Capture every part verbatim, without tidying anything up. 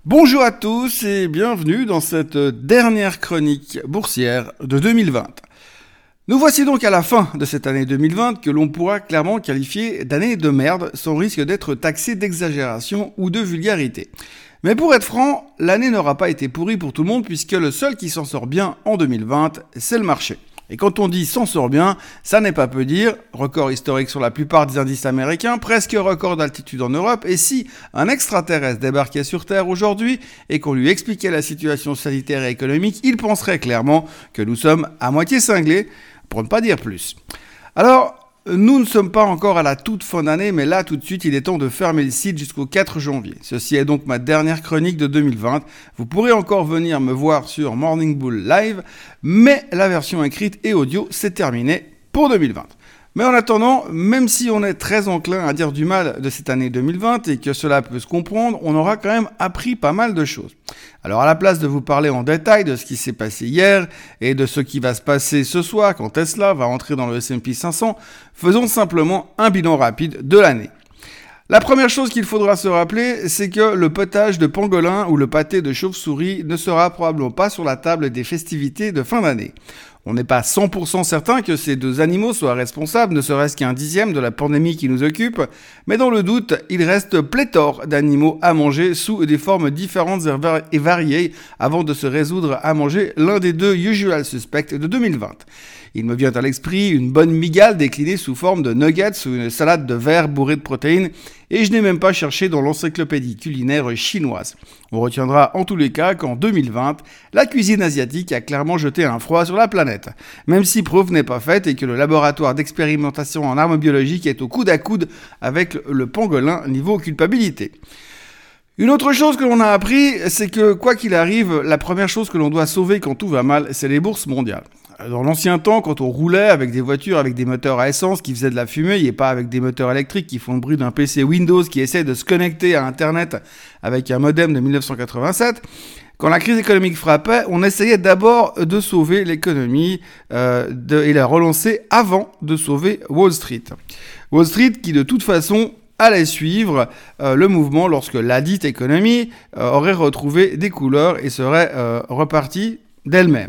Bonjour à tous et bienvenue dans cette dernière chronique boursière de deux mille vingt. Nous voici donc à la fin de cette année deux mille vingt que l'on pourra clairement qualifier d'année de merde sans risque d'être taxé d'exagération ou de vulgarité. Mais pour être franc, l'année n'aura pas été pourrie pour tout le monde puisque le seul qui s'en sort bien en deux mille vingt, c'est le marché. Et quand on dit s'en sort bien, ça n'est pas peu dire, record historique sur la plupart des indices américains, presque record d'altitude en Europe, et si un extraterrestre débarquait sur Terre aujourd'hui et qu'on lui expliquait la situation sanitaire et économique, il penserait clairement que nous sommes à moitié cinglés, pour ne pas dire plus. Alors, nous ne sommes pas encore à la toute fin d'année, mais là, tout de suite, il est temps de fermer le site jusqu'au quatre janvier. Ceci est donc ma dernière chronique de deux mille vingt. Vous pourrez encore venir me voir sur Morning Bull Live, mais la version écrite et audio, c'est terminé pour deux mille vingt. Mais en attendant, même si on est très enclin à dire du mal de cette année deux mille vingt et que cela peut se comprendre, on aura quand même appris pas mal de choses. Alors à la place de vous parler en détail de ce qui s'est passé hier et de ce qui va se passer ce soir quand Tesla va entrer dans le S and P cinq cents, faisons simplement un bilan rapide de l'année. La première chose qu'il faudra se rappeler, c'est que le potage de pangolin ou le pâté de chauve-souris ne sera probablement pas sur la table des festivités de fin d'année. On n'est pas cent pour cent certain que ces deux animaux soient responsables, ne serait-ce qu'un dixième de la pandémie qui nous occupe, mais dans le doute, il reste pléthore d'animaux à manger sous des formes différentes et variées avant de se résoudre à manger l'un des deux usual suspects de deux mille vingt. Il me vient à l'esprit une bonne migale déclinée sous forme de nuggets ou une salade de verre bourrée de protéines, et je n'ai même pas cherché dans l'encyclopédie culinaire chinoise. On retiendra en tous les cas qu'en deux mille vingt, la cuisine asiatique a clairement jeté un froid sur la planète, même si preuve n'est pas faite et que le laboratoire d'expérimentation en armes biologiques est au coude à coude avec le pangolin niveau culpabilité. Une autre chose que l'on a appris, c'est que quoi qu'il arrive, la première chose que l'on doit sauver quand tout va mal, c'est les bourses mondiales. Dans l'ancien temps, quand on roulait avec des voitures avec des moteurs à essence qui faisaient de la fumée et pas avec des moteurs électriques qui font le bruit d'un P C Windows qui essaie de se connecter à Internet avec un modem de dix-neuf cent quatre-vingt-sept, quand la crise économique frappait, on essayait d'abord de sauver l'économie euh, de, et la relancer avant de sauver Wall Street. Wall Street qui de toute façon allait suivre euh, le mouvement lorsque la dite économie euh, aurait retrouvé des couleurs et serait euh, repartie d'elle-même.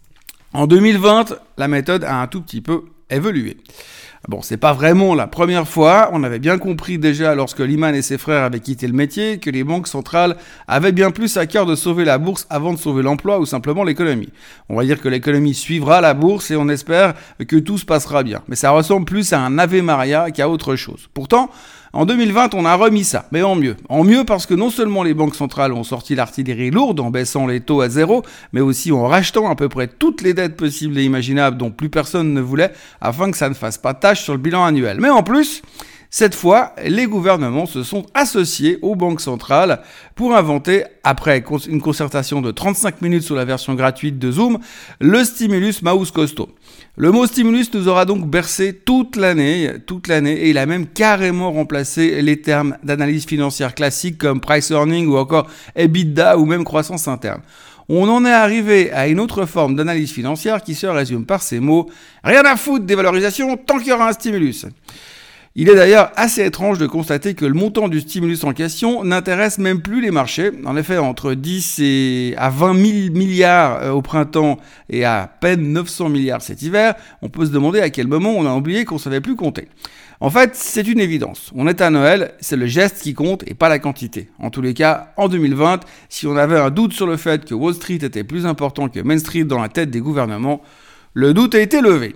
En deux mille vingt, la méthode a un tout petit peu évolué. Bon, c'est pas vraiment la première fois, on avait bien compris déjà lorsque Lehman et ses frères avaient quitté le métier que les banques centrales avaient bien plus à cœur de sauver la bourse avant de sauver l'emploi ou simplement l'économie. On va dire que l'économie suivra la bourse et on espère que tout se passera bien. Mais ça ressemble plus à un Ave Maria qu'à autre chose. Pourtant, en deux mille vingt, on a remis ça, mais en mieux. En mieux parce que non seulement les banques centrales ont sorti l'artillerie lourde en baissant les taux à zéro, mais aussi en rachetant à peu près toutes les dettes possibles et imaginables dont plus personne ne voulait, afin que ça ne fasse pas tâche sur le bilan annuel. Mais en plus, cette fois, les gouvernements se sont associés aux banques centrales pour inventer, après une concertation de trente-cinq minutes sur la version gratuite de Zoom, le stimulus mouse costaud. Le mot stimulus nous aura donc bercé toute l'année, toute l'année, et il a même carrément remplacé les termes d'analyse financière classique comme price earning ou encore EBITDA ou même croissance interne. On en est arrivé à une autre forme d'analyse financière qui se résume par ces mots « Rien à foutre des valorisations tant qu'il y aura un stimulus ». Il est d'ailleurs assez étrange de constater que le montant du stimulus en question n'intéresse même plus les marchés. En effet, entre dix et à vingt mille milliards au printemps et à peine neuf cents milliards cet hiver, on peut se demander à quel moment on a oublié qu'on savait plus compter. En fait, c'est une évidence. On est à Noël, c'est le geste qui compte et pas la quantité. En tous les cas, en deux mille vingt, si on avait un doute sur le fait que Wall Street était plus important que Main Street dans la tête des gouvernements, le doute a été levé.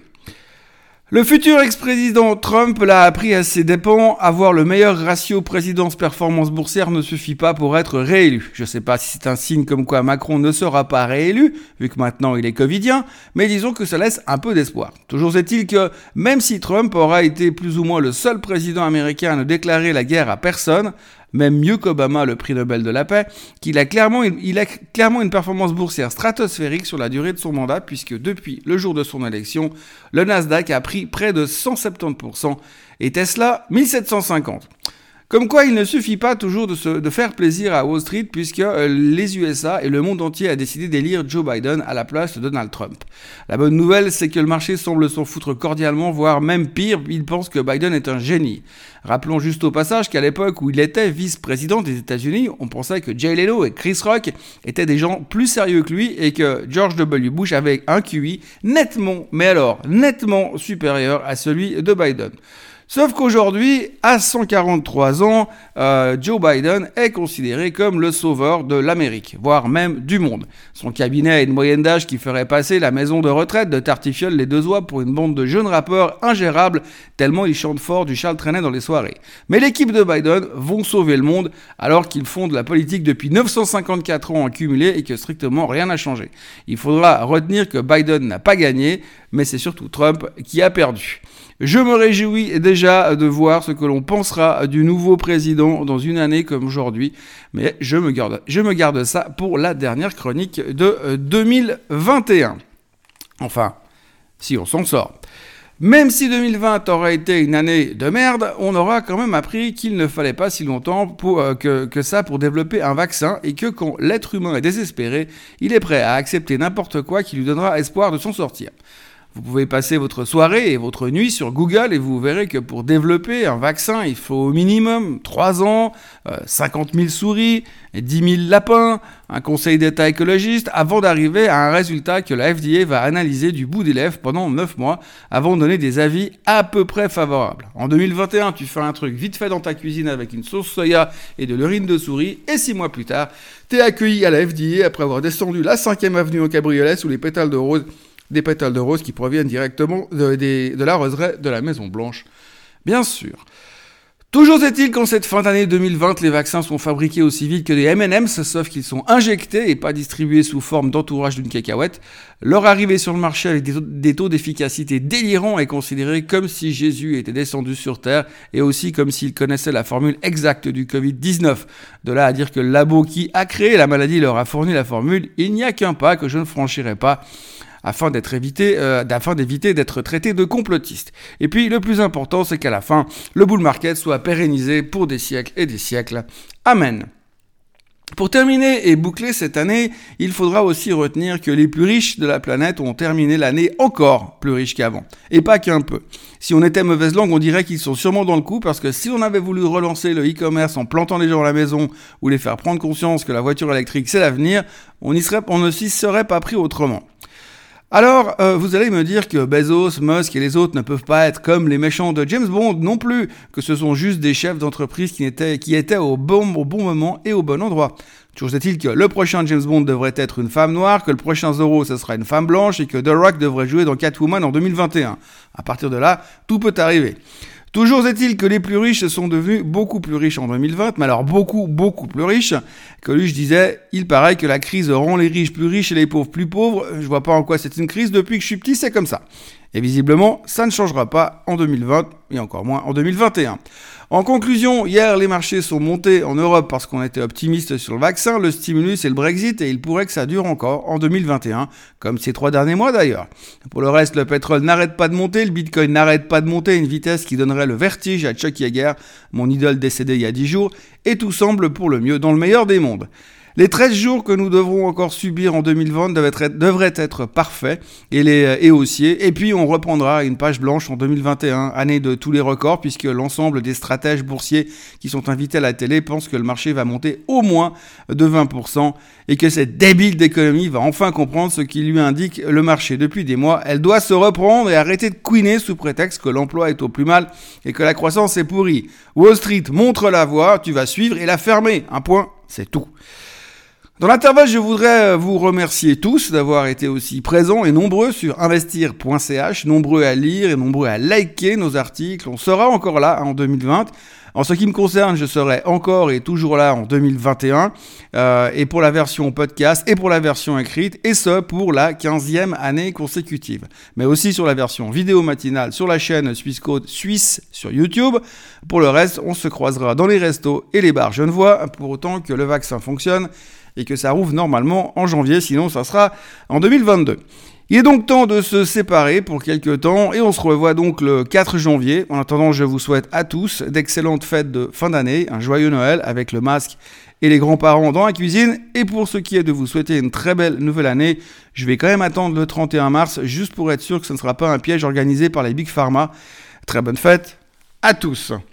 Le futur ex-président Trump l'a appris à ses dépens, avoir le meilleur ratio présidence-performance boursière ne suffit pas pour être réélu. Je ne sais pas si c'est un signe comme quoi Macron ne sera pas réélu, vu que maintenant il est covidien, mais disons que ça laisse un peu d'espoir. Toujours est-il que, même si Trump aura été plus ou moins le seul président américain à ne déclarer la guerre à personne, même mieux qu'Obama, le prix Nobel de la paix, qu'il a clairement, il a clairement une performance boursière stratosphérique sur la durée de son mandat, puisque depuis le jour de son élection, le Nasdaq a pris près de cent soixante-dix pour cent et Tesla mille sept cent cinquante. Comme quoi, il ne suffit pas toujours de, se, de faire plaisir à Wall Street puisque euh, les U S A et le monde entier a décidé d'élire Joe Biden à la place de Donald Trump. La bonne nouvelle, c'est que le marché semble s'en foutre cordialement, voire même pire, il pense que Biden est un génie. Rappelons juste au passage qu'à l'époque où il était vice-président des États-Unis, on pensait que Jay Leno et Chris Rock étaient des gens plus sérieux que lui et que George W. Bush avait un Q I nettement, mais alors nettement supérieur à celui de Biden. Sauf qu'aujourd'hui, à cent quarante-trois ans, euh, Joe Biden est considéré comme le sauveur de l'Amérique, voire même du monde. Son cabinet a une moyenne d'âge qui ferait passer la maison de retraite de Tartiffiole les deux oies pour une bande de jeunes rappeurs ingérables, tellement ils chantent fort du Charles Trenet dans les soirées. Mais l'équipe de Biden vont sauver le monde, alors qu'ils font de la politique depuis neuf cent cinquante-quatre ans en cumulé et que strictement rien n'a changé. Il faudra retenir que Biden n'a pas gagné, mais c'est surtout Trump qui a perdu. Je me réjouis déjà de voir ce que l'on pensera du nouveau président dans une année comme aujourd'hui, mais je me garde, je me garde ça pour la dernière chronique de deux mille vingt et un. Enfin, si on s'en sort. Même si deux mille vingt aurait été une année de merde, on aura quand même appris qu'il ne fallait pas si longtemps pour, euh, que, que ça pour développer un vaccin et que quand l'être humain est désespéré, il est prêt à accepter n'importe quoi qui lui donnera espoir de s'en sortir. Vous pouvez passer votre soirée et votre nuit sur Google et vous verrez que pour développer un vaccin, il faut au minimum trois ans, euh, cinquante mille souris, dix mille lapins, un conseil d'état écologiste avant d'arriver à un résultat que la F D A va analyser du bout des lèvres pendant neuf mois avant de donner des avis à peu près favorables. En deux mille vingt et un, tu fais un truc vite fait dans ta cuisine avec une sauce soya et de l'urine de souris et six mois plus tard, t'es accueilli à la F D A après avoir descendu la cinquième avenue au cabriolet sous les pétales de rose des pétales de rose qui proviennent directement de, de, de la roseraie de la Maison Blanche, bien sûr. Toujours est-il qu'en cette fin d'année deux mille vingt, les vaccins sont fabriqués aussi vite que des M and M's, sauf qu'ils sont injectés et pas distribués sous forme d'entourage d'une cacahuète. Leur arrivée sur le marché avec des taux, des taux d'efficacité délirants est considérée comme si Jésus était descendu sur Terre et aussi comme s'il connaissait la formule exacte du covid dix-neuf. De là à dire que le labo qui a créé la maladie leur a fourni la formule, il n'y a qu'un pas que je ne franchirai pas. Afin d'être évité, euh, afin d'éviter d'être traité de complotiste. Et puis, le plus important, c'est qu'à la fin, le bull market soit pérennisé pour des siècles et des siècles. Amen. Pour terminer et boucler cette année, il faudra aussi retenir que les plus riches de la planète ont terminé l'année encore plus riches qu'avant. Et pas qu'un peu. Si on était mauvaise langue, on dirait qu'ils sont sûrement dans le coup, parce que si on avait voulu relancer le e-commerce en plantant les gens à la maison, ou les faire prendre conscience que la voiture électrique c'est l'avenir, on, y serait, on ne s'y serait pas pris autrement. Alors, euh, vous allez me dire que Bezos, Musk et les autres ne peuvent pas être comme les méchants de James Bond non plus, que ce sont juste des chefs d'entreprise qui étaient, qui étaient au, bon, au bon moment et au bon endroit. Toujours est-il que le prochain James Bond devrait être une femme noire, que le prochain Zorro ce sera une femme blanche et que The Rock devrait jouer dans Catwoman en deux mille vingt et un. À partir de là, tout peut arriver. Toujours est-il que les plus riches sont devenus beaucoup plus riches en deux mille vingt, mais alors beaucoup, beaucoup plus riches. Que lui, je disais, il paraît que la crise rend les riches plus riches et les pauvres plus pauvres. Je vois pas en quoi c'est une crise, depuis que je suis petit, c'est comme ça. Et visiblement, ça ne changera pas en deux mille vingt, et encore moins en deux mille vingt et un. En conclusion, hier, les marchés sont montés en Europe parce qu'on était optimiste sur le vaccin, le stimulus et le Brexit, et il pourrait que ça dure encore en deux mille vingt et un, comme ces trois derniers mois d'ailleurs. Pour le reste, le pétrole n'arrête pas de monter, le bitcoin n'arrête pas de monter à une vitesse qui donnerait le vertige à Chuck Yeager, mon idole décédé il y a dix jours, et tout semble pour le mieux dans le meilleur des mondes. Les treize jours que nous devrons encore subir en deux mille vingt devraient être, devraient être parfaits et, les, et haussiers. Et puis on reprendra une page blanche en deux mille vingt et un, année de tous les records, puisque l'ensemble des stratèges boursiers qui sont invités à la télé pensent que le marché va monter au moins de vingt pour cent et que cette débile d'économie va enfin comprendre ce qui lui indique le marché depuis des mois. Elle doit se reprendre et arrêter de couiner sous prétexte que l'emploi est au plus mal et que la croissance est pourrie. Wall Street montre la voie, tu vas suivre et la fermer. Un point, c'est tout. Dans l'intervalle, je voudrais vous remercier tous d'avoir été aussi présents et nombreux sur investir point c h, nombreux à lire et nombreux à liker nos articles. On sera encore là en deux mille vingt. En ce qui me concerne, je serai encore et toujours là en deux mille vingt et un, euh, et pour la version podcast et pour la version écrite, et ce pour la quinzième année consécutive. Mais aussi sur la version vidéo matinale sur la chaîne Suisse Code Suisse sur YouTube. Pour le reste, on se croisera dans les restos et les bars genevois, pour autant que le vaccin fonctionne et que ça rouvre normalement en janvier, sinon ça sera en deux mille vingt-deux. Il est donc temps de se séparer pour quelques temps et on se revoit donc le quatre janvier. En attendant, je vous souhaite à tous d'excellentes fêtes de fin d'année, un joyeux Noël avec le masque et les grands-parents dans la cuisine. Et pour ce qui est de vous souhaiter une très belle nouvelle année, je vais quand même attendre le trente et un mars juste pour être sûr que ce ne sera pas un piège organisé par les Big Pharma. Très bonne fête à tous.